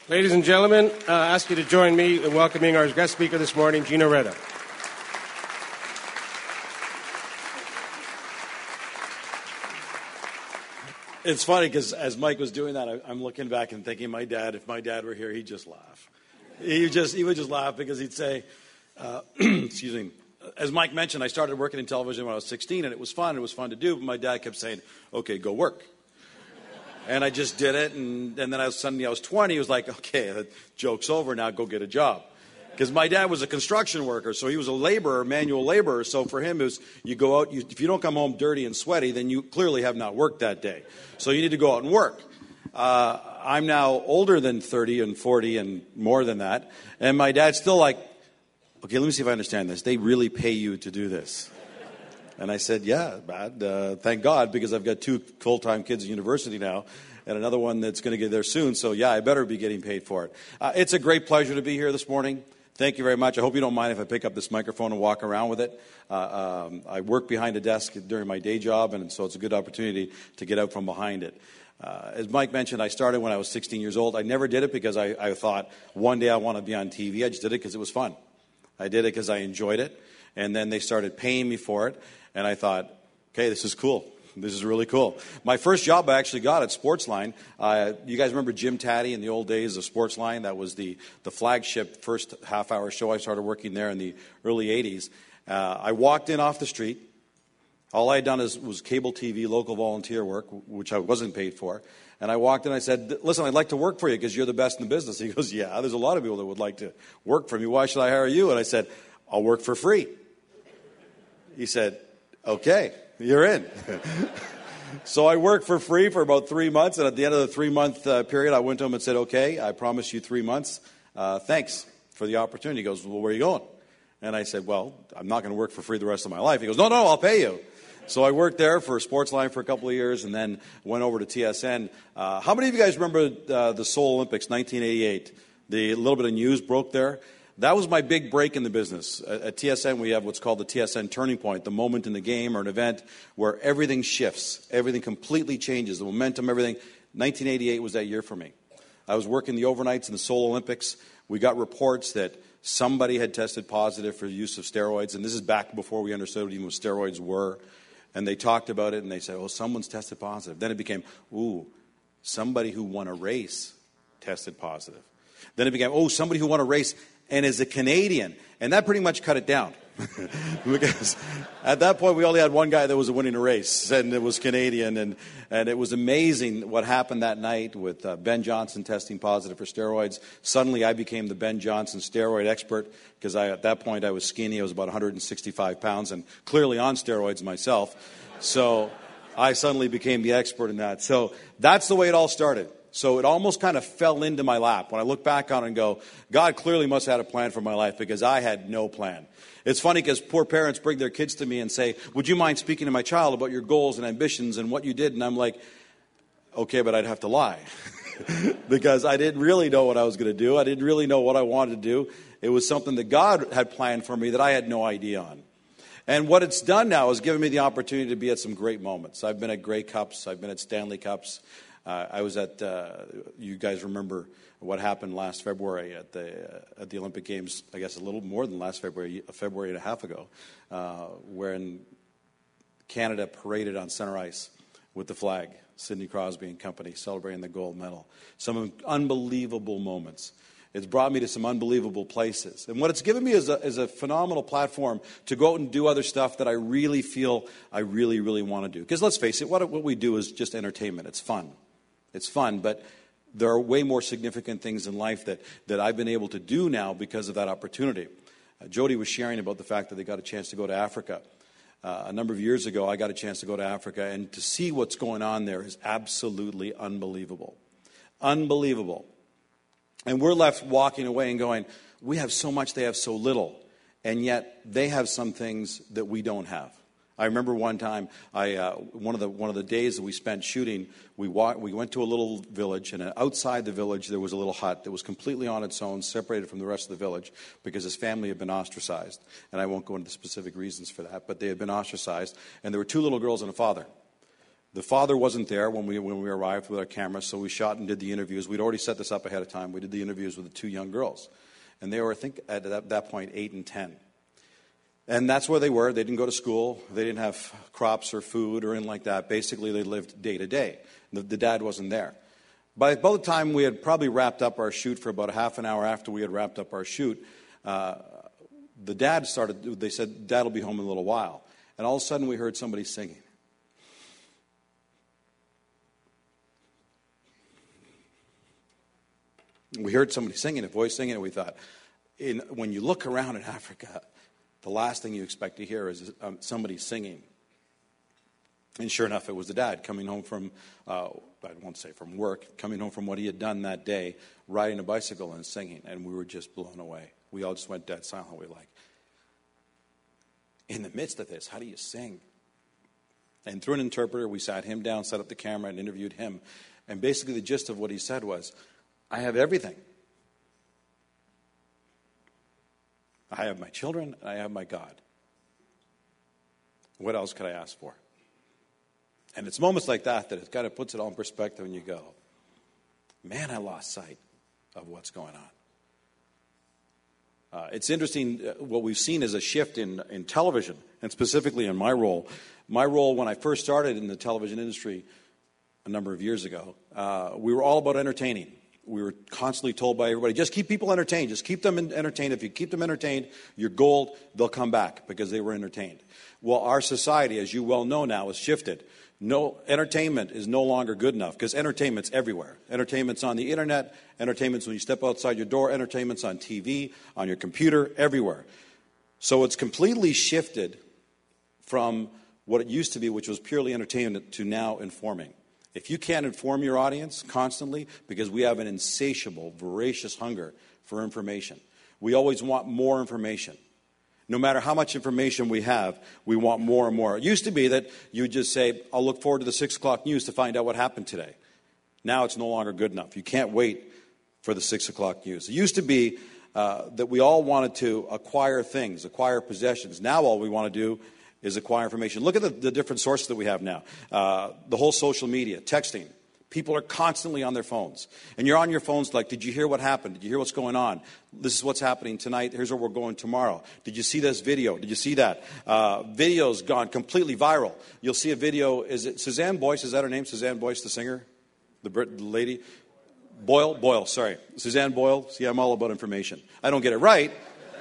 Ladies and gentlemen, I ask you to join me in welcoming our guest speaker this morning, Gino Reda. It's funny because as Mike was doing that, I'm looking back and thinking, if my dad were here, he'd just laugh. He would just laugh because he'd say, excuse me, as Mike mentioned, I started working in television when I was 16, and it was fun. It was fun to do, but my dad kept saying, okay, go work. And I just did it, and then suddenly I was 20. He was like, okay, the joke's over now, go get a job. Because my dad was a construction worker, so he was a laborer, manual laborer. So for him, it was you go out, if you don't come home dirty and sweaty, then you clearly have not worked that day. So you need to go out and work. I'm now older than 30 and 40 and more than that. And my dad's still like, okay, let me see if I understand this. They really pay you to do this. And I said, yeah, Dad, thank God, because I've got 2 full-time kids at university now and another one that's going to get there soon. So, yeah, I better be getting paid for it. It's a great pleasure to be here this morning. Thank you very much. I hope you don't mind if I pick up this microphone and walk around with it. I work behind a desk during my day job, and so it's a good opportunity to get out from behind it. As Mike mentioned, I started when I was 16 years old. I never did it because I thought one day I want to be on TV. I just did it because it was fun. I did it because I enjoyed it. And then they started paying me for it. And I thought, okay, this is cool. This is really cool. My first job I actually got at Sportsline. You guys remember Jim Taddy in the old days of Sportsline? That was the flagship first half-hour show. I started working there in the early 80s. I walked in off the street. All I had done was cable TV, local volunteer work, which I wasn't paid for. And I walked in and I said, listen, I'd like to work for you because you're the best in the business. He goes, yeah, there's a lot of people that would like to work for me. Why should I hire you? And I said, I'll work for free. He said, okay, you're in. So I worked for free for about 3 months, and at the end of the 3-month period, I went to him and said, okay, I promise you 3 months. Thanks for the opportunity. He goes, well, where are you going? And I said, well, I'm not going to work for free the rest of my life. He goes, no, I'll pay you. So I worked there for Sportsline for a couple of years and then went over to TSN. How many of you guys remember the Seoul Olympics, 1988? The little bit of news broke there. That was my big break in the business. At TSN, we have what's called the TSN turning point, the moment in the game or an event where everything shifts, everything completely changes, the momentum, everything. 1988 was that year for me. I was working the overnights in the Seoul Olympics. We got reports that somebody had tested positive for the use of steroids, and this is back before we understood even what steroids were. And they talked about it, and they said, oh, someone's tested positive. Then it became, somebody who won a race tested positive. Then it became, somebody who won a race and is a Canadian. And that pretty much cut it down. Because at that point, we only had one guy that was winning a race, and it was Canadian. And it was amazing what happened that night with Ben Johnson testing positive for steroids. Suddenly, I became the Ben Johnson steroid expert because at that point, I was skinny. I was about 165 pounds and clearly on steroids myself. So I suddenly became the expert in that. So that's the way it all started. So it almost kind of fell into my lap. When I look back on it and go, God clearly must have had a plan for my life because I had no plan. It's funny because poor parents bring their kids to me and say, would you mind speaking to my child about your goals and ambitions and what you did? And I'm like, okay, but I'd have to lie because I didn't really know what I was going to do. I didn't really know what I wanted to do. It was something that God had planned for me that I had no idea on. And what it's done now is given me the opportunity to be at some great moments. I've been at Grey Cups. I've been at Stanley Cups. I was at, you guys remember what happened last February at the Olympic Games, I guess a little more than last February, a February and a half ago, when Canada paraded on center ice with the flag, Sidney Crosby and company celebrating the gold medal. Some unbelievable moments. It's brought me to some unbelievable places. And what it's given me is a phenomenal platform to go out and do other stuff that I really feel I really, really want to do. Because let's face it, what we do is just entertainment. It's fun. It's fun, but there are way more significant things in life that I've been able to do now because of that opportunity. Jody was sharing about the fact that they got a chance to go to Africa. A number of years ago, I got a chance to go to Africa, and to see what's going on there is absolutely unbelievable. Unbelievable. And we're left walking away and going, we have so much, they have so little, and yet they have some things that we don't have. I remember one time, one of the days that we spent shooting, we went to a little village, and outside the village there was a little hut that was completely on its own, separated from the rest of the village, because his family had been ostracized. And I won't go into the specific reasons for that, but they had been ostracized, and there were 2 little girls and a father. The father wasn't there when we arrived with our cameras, so we shot and did the interviews. We'd already set this up ahead of time. We did the interviews with the two young girls. And they were, I think, at that point, 8 and 10. And that's where they were. They didn't go to school. They didn't have crops or food or anything like that. Basically, they lived day to day. The dad wasn't there. By the time we had probably wrapped up our shoot, for about a half an hour after we had wrapped up our shoot, the dad started, they said, Dad will be home in a little while. And all of a sudden, we heard somebody singing. We heard somebody singing, a voice singing, and we thought, when you look around in Africa, the last thing you expect to hear is somebody singing. And sure enough, it was the dad coming home from, I won't say from work, coming home from what he had done that day, riding a bicycle and singing. And we were just blown away. We all just went dead silent. We were like, in the midst of this, how do you sing? And through an interpreter, we sat him down, set up the camera, and interviewed him. And basically the gist of what he said was, I have everything. I have my children, and I have my God. What else could I ask for? And it's moments like that it kind of puts it all in perspective, and you go, man, I lost sight of what's going on. It's interesting, what we've seen is a shift in television, and specifically in my role. My role when I first started in the television industry a number of years ago, we were all about entertaining. We were constantly told by everybody, just keep people entertained. Just keep them entertained. If you keep them entertained, you're gold. They'll come back because they were entertained. Well, our society, as you well know now, has shifted. No, entertainment is no longer good enough because entertainment's everywhere. Entertainment's on the internet. Entertainment's when you step outside your door. Entertainment's on TV, on your computer, everywhere. So it's completely shifted from what it used to be, which was purely entertainment, to now informing. If you can't inform your audience constantly, because we have an insatiable, voracious hunger for information. We always want more information. No matter how much information we have, we want more and more. It used to be that you would just say, I'll look forward to the 6 o'clock news to find out what happened today. Now it's no longer good enough. You can't wait for the 6 o'clock news. It used to be that we all wanted to acquire things, acquire possessions. Now all we want to do is acquire information. Look at the different sources that we have now. The whole social media, texting. People are constantly on their phones. And you're on your phones like, did you hear what happened? Did you hear what's going on? This is what's happening tonight. Here's where we're going tomorrow. Did you see this video? Did you see that? Video's gone completely viral. You'll see a video. Is it Suzanne Boyce? Is that her name? Suzanne Boyce, the singer? The lady? Boyle, sorry. Suzanne Boyle. See, I'm all about information. I don't get it right,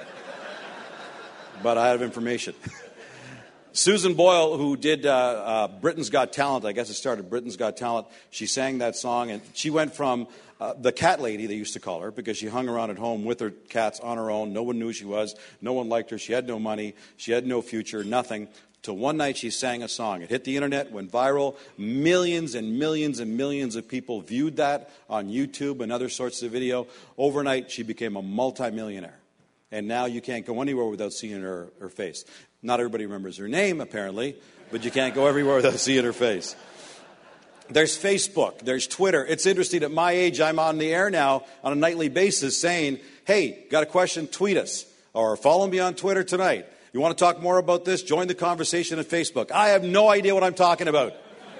but I have information. Susan Boyle, who did Britain's Got Talent, I guess it started Britain's Got Talent, she sang that song, and she went from the cat lady, they used to call her, because she hung around at home with her cats on her own. No one knew who she was. No one liked her. She had no money. She had no future, nothing. Till one night she sang a song. It hit the internet, went viral. Millions and millions and millions of people viewed that on YouTube and other sorts of video. Overnight, she became a multimillionaire. And now you can't go anywhere without seeing her face. Not everybody remembers her name, apparently, but you can't go everywhere without seeing her face. There's Facebook. There's Twitter. It's interesting, at my age, I'm on the air now on a nightly basis saying, hey, got a question? Tweet us. Or follow me on Twitter tonight. You want to talk more about this? Join the conversation at Facebook. I have no idea what I'm talking about.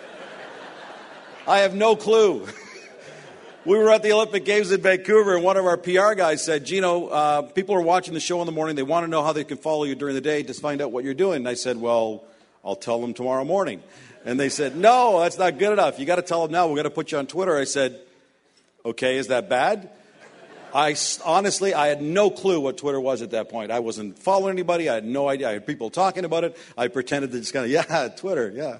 I have no clue. We were at the Olympic Games in Vancouver, and one of our PR guys said, Gino, people are watching the show in the morning. They want to know how they can follow you during the day to find out what you're doing. And I said, well, I'll tell them tomorrow morning. And they said, no, that's not good enough. You got to tell them now. We're going to put you on Twitter. I said, okay, is that bad? Honestly, I had no clue what Twitter was at that point. I wasn't following anybody. I had no idea. I had people talking about it. I pretended to just kind of, yeah, Twitter, yeah.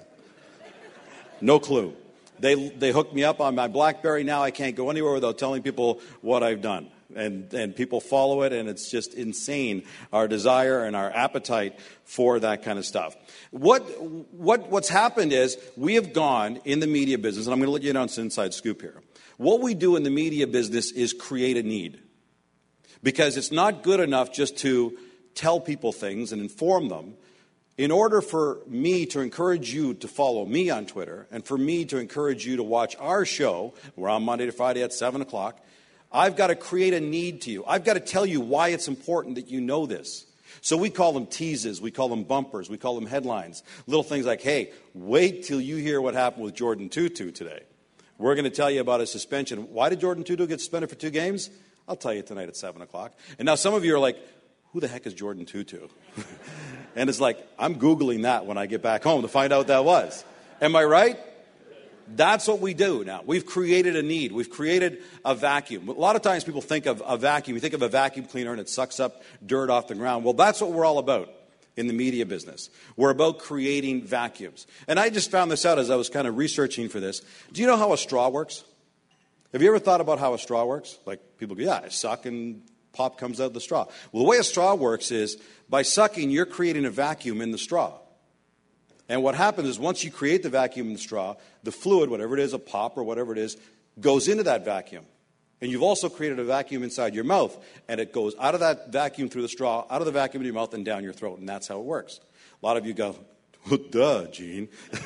No clue. They hooked me up on my BlackBerry. Now I can't go anywhere without telling people what I've done. And people follow it, and it's just insane, our desire and our appetite for that kind of stuff. What's happened is we have gone in the media business, and I'm going to let you know it's an inside scoop here. What we do in the media business is create a need. Because it's not good enough just to tell people things and inform them. In order for me to encourage you to follow me on Twitter, and for me to encourage you to watch our show, we're on Monday to Friday at 7 o'clock, I've got to create a need to you. I've got to tell you why it's important that you know this. So we call them teases, we call them bumpers, we call them headlines. Little things like, hey, wait till you hear what happened with Jordan Tutu today. We're going to tell you about his suspension. Why did Jordan Tutu get suspended for 2 games? I'll tell you tonight at 7 o'clock. And now some of you are like, who the heck is Jordan Tutu? And it's like, I'm Googling that when I get back home to find out what that was. Am I right? That's what we do now. We've created a need. We've created a vacuum. A lot of times people think of a vacuum. You think of a vacuum cleaner and it sucks up dirt off the ground. Well, that's what we're all about in the media business. We're about creating vacuums. And I just found this out as I was kind of researching for this. Do you know how a straw works? Have you ever thought about how a straw works? Like people go, yeah, I suck and pop comes out of the straw. Well, the way a straw works is by sucking, you're creating a vacuum in the straw. And what happens is once you create the vacuum in the straw, the fluid, whatever it is, a pop or whatever it is, goes into that vacuum. And you've also created a vacuum inside your mouth. And it goes out of that vacuum through the straw, out of the vacuum in your mouth and down your throat. And that's how it works. A lot of you go, well, duh, Gene.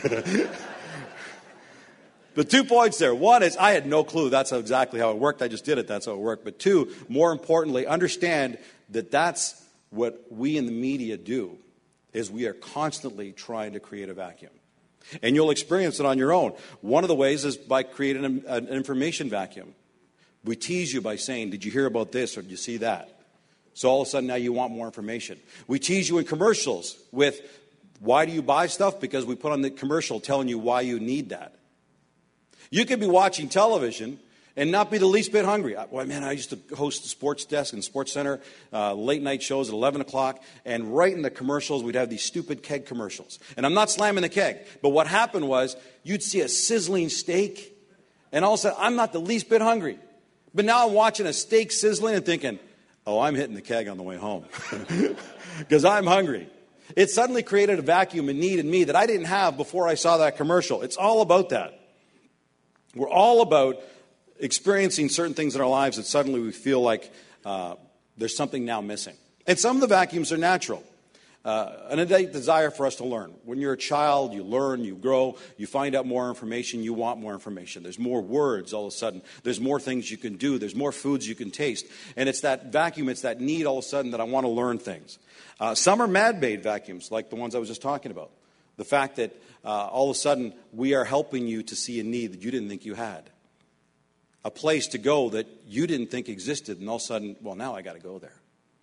But 2 points there. One is I had no clue that's exactly how it worked. I just did it. That's how it worked. But 2, more importantly, understand that that's what we in the media do. Is we are constantly trying to create a vacuum. And you'll experience it on your own. One of the ways is by creating an information vacuum. We tease you by saying, did you hear about this or did you see that? So all of a sudden now you want more information. We tease you in commercials with, why do you buy stuff? Because we put on the commercial telling you why you need that. You could be watching television and not be the least bit hungry. Well, man, I used to host the sports desk and Sports Center, late night shows at 11 o'clock, and right in the commercials, we'd have these stupid keg commercials. And I'm not slamming the keg, but what happened was you'd see a sizzling steak, and all of a sudden, I'm not the least bit hungry. But now I'm watching a steak sizzling and thinking, oh, I'm hitting the keg on the way home because I'm hungry. It suddenly created a vacuum and need in me that I didn't have before I saw that commercial. It's all about that. We're all about experiencing certain things in our lives that suddenly we feel like there's something now missing. And some of the vacuums are natural. An innate desire for us to learn. When you're a child, you learn, you grow, you find out more information, you want more information. There's more words all of a sudden. There's more things you can do. There's more foods you can taste. And it's that vacuum, it's that need all of a sudden that I want to learn things. Some are man-made vacuums, like the ones I was just talking about. The fact that all of a sudden we are helping you to see a need that you didn't think you had. A place to go that you didn't think existed, and all of a sudden, well, now I got to go there.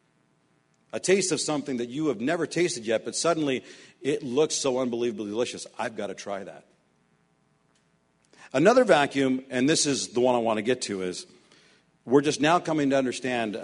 A taste of something that you have never tasted yet, but suddenly it looks so unbelievably delicious. I've got to try that. Another vacuum, and this is the one I want to get to, is we're just now coming to understand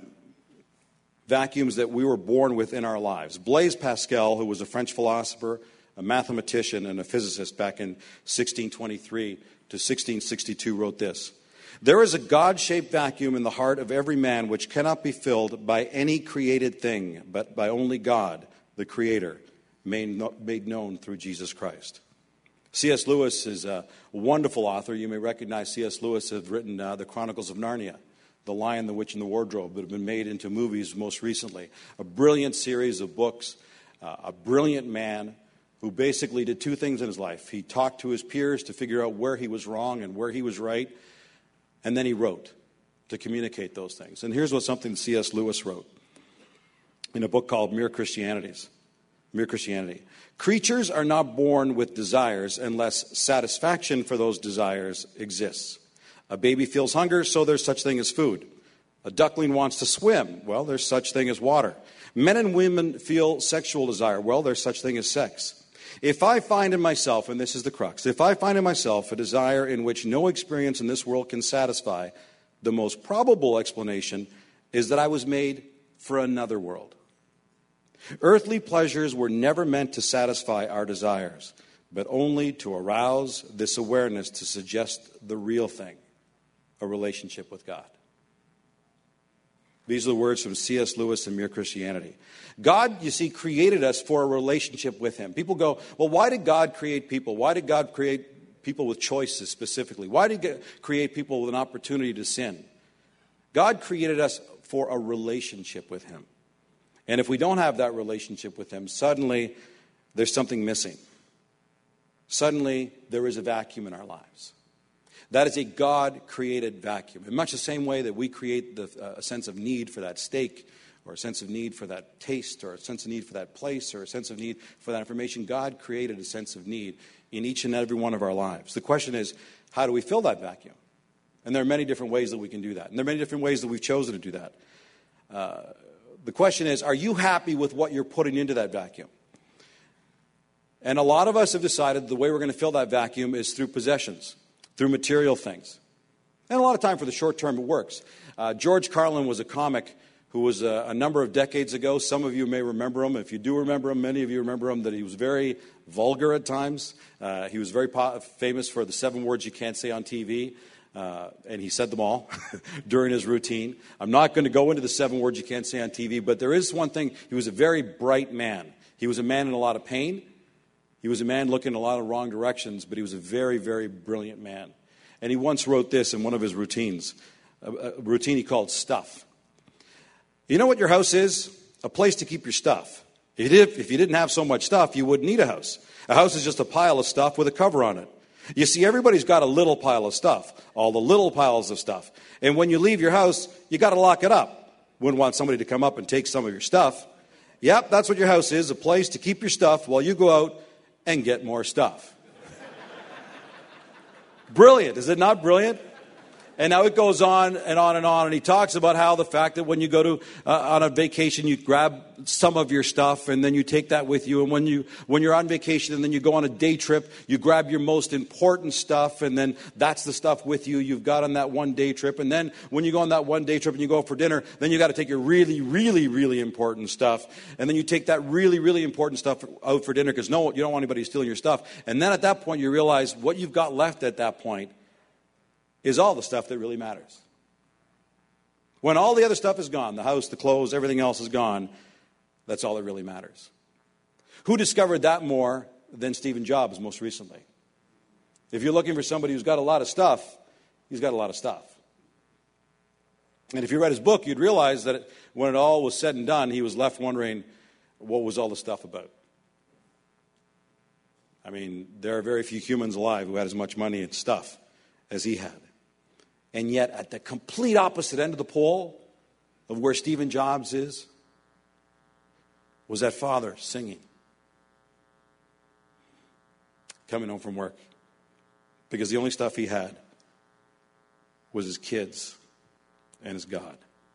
vacuums that we were born with in our lives. Blaise Pascal, who was a French philosopher, a mathematician, and a physicist back in 1623 to 1662, wrote this. There is a God-shaped vacuum in the heart of every man which cannot be filled by any created thing, but by only God, the Creator, made known through Jesus Christ. C.S. Lewis is a wonderful author. You may recognize C.S. Lewis has written the Chronicles of Narnia, The Lion, the Witch, and the Wardrobe, that have been made into movies most recently. A brilliant series of books, a brilliant man who basically did 2 things in his life. He talked to his peers to figure out where he was wrong and where he was right. And then he wrote to communicate those things. And here's something C.S. Lewis wrote in a book called Mere Christianity. Creatures are not born with desires unless satisfaction for those desires exists. A baby feels hunger, so there's such thing as food. A duckling wants to swim. Well, there's such thing as water. Men and women feel sexual desire. Well, there's such thing as sex. If I find in myself, and this is the crux, if I find in myself a desire in which no experience in this world can satisfy, the most probable explanation is that I was made for another world. Earthly pleasures were never meant to satisfy our desires, but only to arouse this awareness to suggest the real thing, a relationship with God. These are the words from C.S. Lewis in Mere Christianity. God, you see, created us for a relationship with Him. People go, well, why did God create people? Why did God create people with choices specifically? Why did He create people with an opportunity to sin? God created us for a relationship with Him. And if we don't have that relationship with Him, suddenly there's something missing. Suddenly there is a vacuum in our lives. That is a God-created vacuum. In much the same way that we create a sense of need for that steak or a sense of need for that taste, or a sense of need for that place, or a sense of need for that information. God created a sense of need in each and every one of our lives. The question is, how do we fill that vacuum? And there are many different ways that we can do that. And there are many different ways that we've chosen to do that. The question is, are you happy with what you're putting into that vacuum? And a lot of us have decided the way we're going to fill that vacuum is through possessions, through material things. And a lot of time for the short term it works. George Carlin was a comic who was a number of decades ago. Some of you may remember him. If you do remember him, many of you remember him, that he was very vulgar at times. He was very famous for the 7 words you can't say on TV. And he said them all during his routine. I'm not going to go into the 7 words you can't say on TV, but there is one thing. He was a very bright man. He was a man in a lot of pain. He was a man looking in a lot of wrong directions, but he was a very, very brilliant man. And he once wrote this in one of his routines, a routine he called Stuff. You know what your house is? A place to keep your stuff. If you didn't have so much stuff, you wouldn't need a house. A house is just a pile of stuff with a cover on it. You see, everybody's got a little pile of stuff, all the little piles of stuff. And when you leave your house, you got to lock it up. Wouldn't want somebody to come up and take some of your stuff. Yep, that's what your house is, a place to keep your stuff while you go out and get more stuff. Brilliant. Is it not brilliant? And now it goes on and on and on. And he talks about how the fact that when you go to on a vacation, you grab some of your stuff and then you take that with you. And when you're on vacation and then you go on a day trip, you grab your most important stuff, and then that's the stuff with you you've got on that one day trip. And then when you go on that one day trip and you go out for dinner, then you got to take your really, really, really important stuff. And then you take that really, really important stuff out for dinner because you don't want anybody stealing your stuff. And then at that point you realize what you've got left at that point is all the stuff that really matters. When all the other stuff is gone, the house, the clothes, everything else is gone, that's all that really matters. Who discovered that more than Stephen Jobs most recently? If you're looking for somebody who's got a lot of stuff, he's got a lot of stuff. And if you read his book, you'd realize that when it all was said and done, he was left wondering, what was all the stuff about? I mean, there are very few humans alive who had as much money and stuff as he had. And yet, at the complete opposite end of the pole of where Stephen Jobs is, was that father singing, coming home from work. Because the only stuff he had was his kids and his God.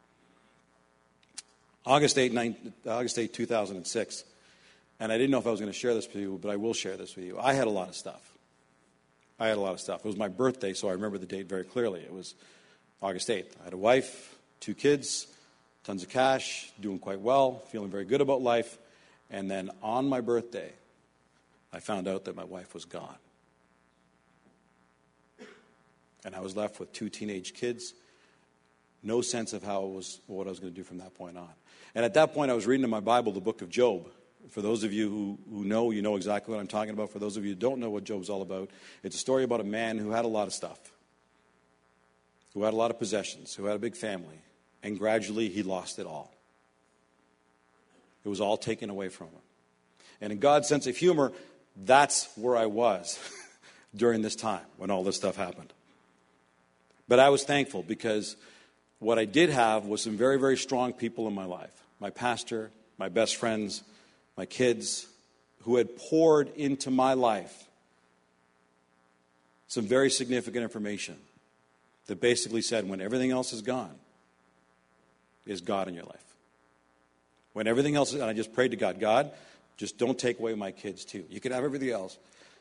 August 8, 2006. And I didn't know if I was going to share this with you, but I will share this with you. I had a lot of stuff. It was my birthday, so I remember the date very clearly. It was August 8th. I had a wife, 2 kids, tons of cash, doing quite well, feeling very good about life. And then on my birthday, I found out that my wife was gone. And I was left with 2 teenage kids, no sense of what I was going to do from that point on. And at that point, I was reading in my Bible the book of Job. For those of you who know, you know exactly what I'm talking about. For those of you who don't know what Job's all about, it's a story about a man who had a lot of stuff, who had a lot of possessions, who had a big family, and gradually he lost it all. It was all taken away from him. And in God's sense of humor, that's where I was during this time when all this stuff happened. But I was thankful because what I did have was some very, very strong people in my life. My pastor, my best friends, my kids, who had poured into my life some very significant information that basically said, when everything else is gone, is God in your life? When everything else is, and I just prayed to God, God, just don't take away my kids too. You can have everything else,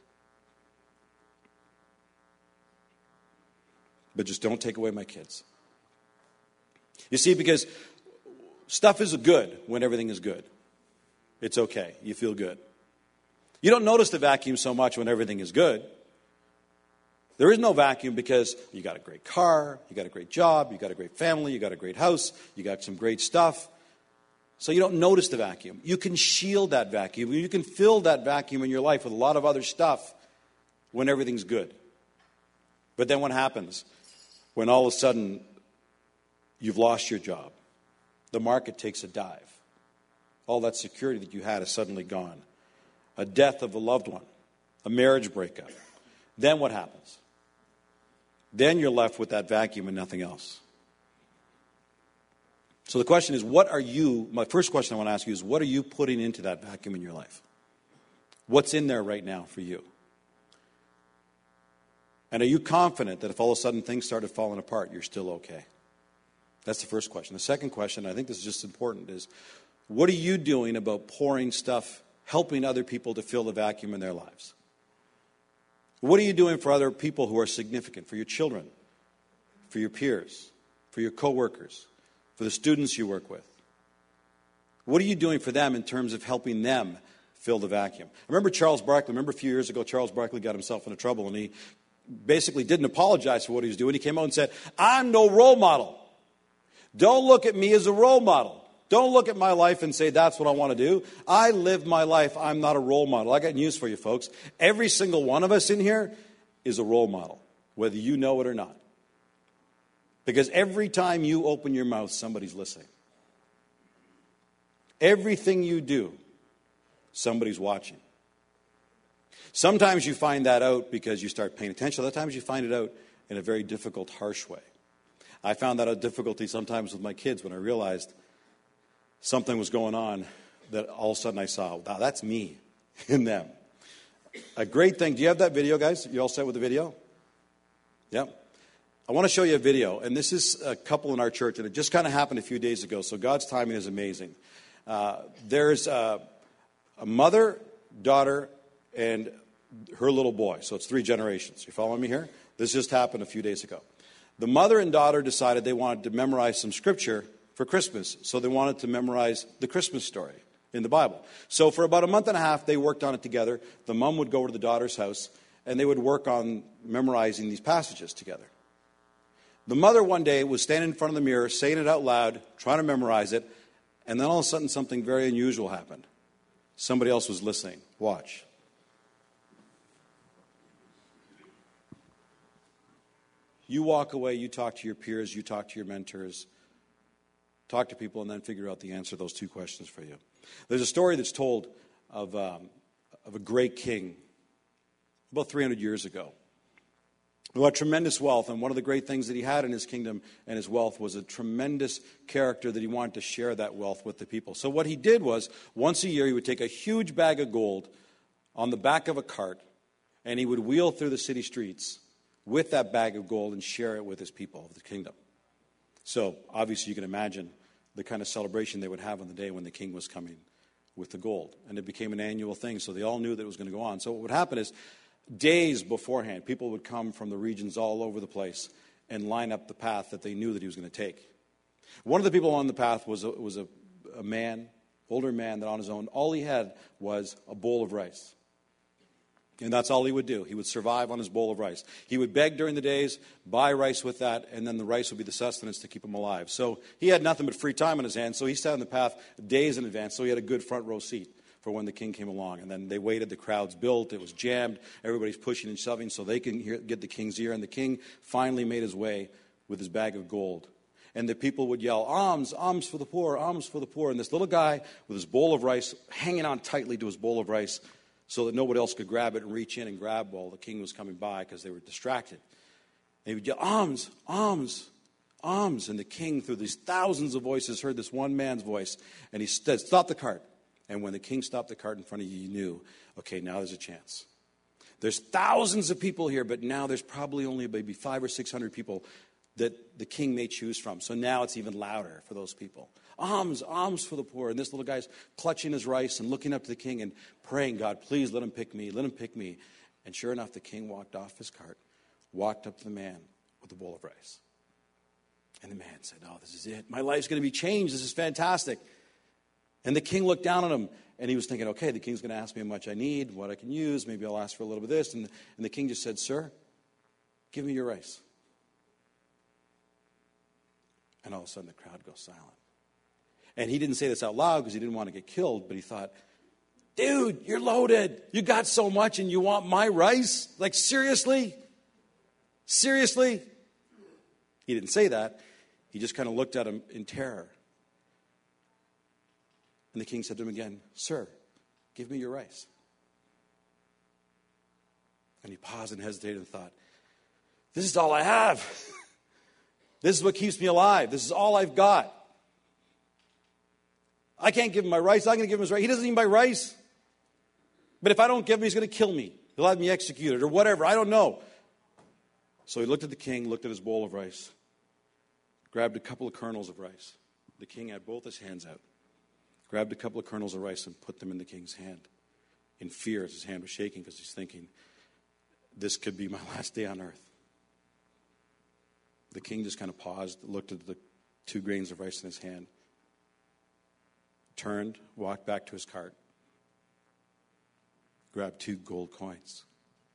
but just don't take away my kids. You see, because stuff is good when everything is good. It's okay. You feel good. You don't notice the vacuum so much when everything is good. There is no vacuum because you got a great car, you got a great job, you got a great family, you got a great house, you got some great stuff. So you don't notice the vacuum. You can shield that vacuum. You can fill that vacuum in your life with a lot of other stuff when everything's good. But then what happens? When all of a sudden you've lost your job, the market takes a dive. All that security that you had is suddenly gone. A death of a loved one, a marriage breakup. Then what happens? Then you're left with that vacuum and nothing else. So the question is, my first question I want to ask you is, what are you putting into that vacuum in your life? What's in there right now for you? And are you confident that if all of a sudden things started falling apart, you're still okay? That's the first question. The second question, I think this is just important, is what are you doing about pouring stuff, helping other people to fill the vacuum in their lives? What are you doing for other people who are significant, for your children, for your peers, for your coworkers, for the students you work with? What are you doing for them in terms of helping them fill the vacuum? I remember Charles Barkley. Remember a few years ago, Charles Barkley got himself into trouble, and he basically didn't apologize for what he was doing. He came out and said, I'm no role model. Don't look at me as a role model. Don't look at my life and say that's what I want to do. I live my life. I'm not a role model. I got news for you, folks. Every single one of us in here is a role model, whether you know it or not. Because every time you open your mouth, somebody's listening. Everything you do, somebody's watching. Sometimes you find that out because you start paying attention. Other times you find it out in a very difficult, harsh way. I found that out difficulty sometimes with my kids when I realized something was going on that all of a sudden I saw, wow, that's me in them. A great thing. Do you have that video, guys? You all set with the video? Yeah. I want to show you a video, and this is a couple in our church, and it just kind of happened a few days ago, so God's timing is amazing. There's a mother, daughter, and her little boy, so it's 3 generations. You following me here? This just happened a few days ago. The mother and daughter decided they wanted to memorize some scripture for Christmas, so they wanted to memorize the Christmas story in the Bible. So for about a month and a half, they worked on it together. The mom would go to the daughter's house, and they would work on memorizing these passages together. The mother one day was standing in front of the mirror, saying it out loud, trying to memorize it, and then all of a sudden something very unusual happened. Somebody else was listening. Watch. You walk away, you talk to your peers, you talk to your mentors, talk to people, and then figure out the answer to those 2 questions for you. There's a story that's told of a great king about 300 years ago who had tremendous wealth, and one of the great things that he had in his kingdom and his wealth was a tremendous character that he wanted to share that wealth with the people. So what he did was, once a year, he would take a huge bag of gold on the back of a cart, and he would wheel through the city streets with that bag of gold and share it with his people of the kingdom. So, obviously, you can imagine the kind of celebration they would have on the day when the king was coming with the gold. And it became an annual thing, so they all knew that it was going to go on. So what would happen is, days beforehand, people would come from the regions all over the place and line up the path that they knew that he was going to take. One of the people on the path was a man, older man, that on his own, all he had was a bowl of rice. And that's all he would do. He would survive on his bowl of rice. He would beg during the days, buy rice with that, and then the rice would be the sustenance to keep him alive. So he had nothing but free time on his hands, so he sat on the path days in advance, so he had a good front row seat for when the king came along. And then they waited, the crowds built, it was jammed, everybody's pushing and shoving so they can get the king's ear. And the king finally made his way with his bag of gold. And the people would yell, alms, alms for the poor, alms for the poor. And this little guy with his bowl of rice, hanging on tightly to his bowl of rice, so that nobody else could grab it and reach in and grab while the king was coming by because they were distracted. And he would yell, alms, alms, alms. And the king, through these thousands of voices, heard this one man's voice. And he said, stop the cart. And when the king stopped the cart in front of you, you knew, okay, now there's a chance. There's thousands of people here, but now there's probably only maybe 500 or 600 people that the king may choose from. So now it's even louder for those people. Alms, alms for the poor. And this little guy's clutching his rice and looking up to the king and praying, God, please let him pick me, let him pick me. And sure enough, the king walked off his cart, walked up to the man with the bowl of rice. And the man said, oh, this is it. My life's going to be changed. This is fantastic. And the king looked down on him, and he was thinking, okay, the king's going to ask me how much I need, what I can use. Maybe I'll ask for a little bit of this. And the king just said, sir, give me your rice. And all of a sudden, the crowd goes silent. And he didn't say this out loud because he didn't want to get killed, but he thought, dude, you're loaded. You got so much and you want my rice? Like, seriously? Seriously? He didn't say that. He just kind of looked at him in terror. And the king said to him again, sir, give me your rice. And he paused and hesitated and thought, this is all I have. This is what keeps me alive. This is all I've got. I can't give him my rice. I'm going to give him his rice. He doesn't even buy rice. But if I don't give him, he's going to kill me. He'll have me executed or whatever. I don't know. So he looked at the king, looked at his bowl of rice, grabbed a couple of kernels of rice. The king had both his hands out, grabbed a couple of kernels of rice and put them in the king's hand. In fear, as his hand was shaking, because he's thinking, this could be my last day on earth. The king just kind of paused, looked at the 2 grains of rice in his hand, turned, walked back to his cart, grabbed 2 gold coins.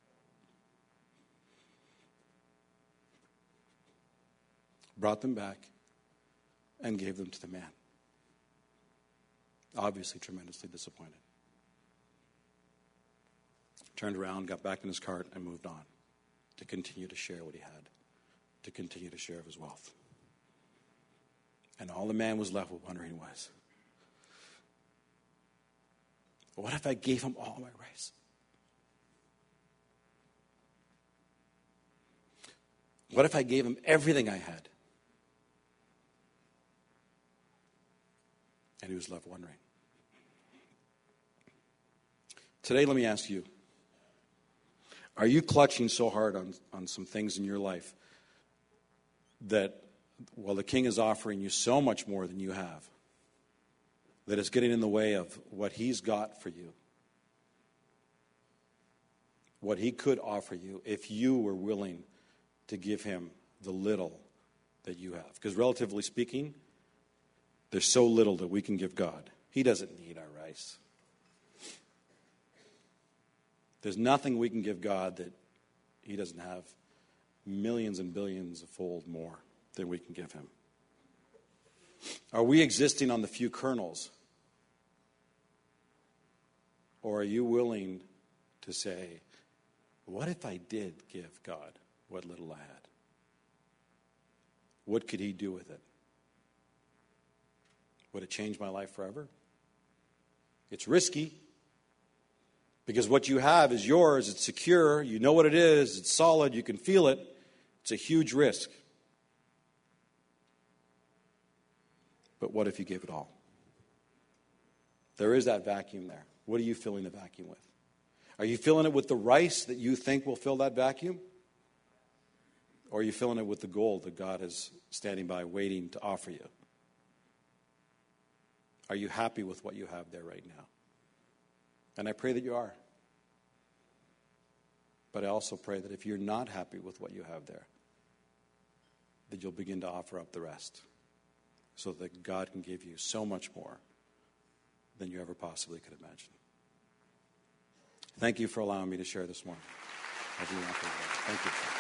Brought them back and gave them to the man. Obviously tremendously disappointed. Turned around, got back in his cart, and moved on to continue to share what he had, to continue to share of his wealth. And all the man was left with wondering was, what if I gave him all my rice? What if I gave him everything I had? And he was left wondering. Today, let me ask you, are you clutching so hard on some things in your life that, well, the king is offering you so much more than you have, that it's getting in the way of what he's got for you, what he could offer you if you were willing to give him the little that you have? Because relatively speaking, there's so little that we can give God. He doesn't need our rice. There's nothing we can give God that he doesn't have millions and billions of fold more than we can give him. Are we existing on the few kernels? Or are you willing to say, what if I did give God what little I had? What could he do with it? Would it change my life forever? It's risky. Because what you have is yours, it's secure, you know what it is, it's solid, you can feel it. It's a huge risk. But what if you gave it all? There is that vacuum there. What are you filling the vacuum with? Are you filling it with the rice that you think will fill that vacuum? Or are you filling it with the gold that God is standing by waiting to offer you? Are you happy with what you have there right now? And I pray that you are. But I also pray that if you're not happy with what you have there, that you'll begin to offer up the rest so that God can give you so much more than you ever possibly could imagine. Thank you for allowing me to share this morning. Thank you.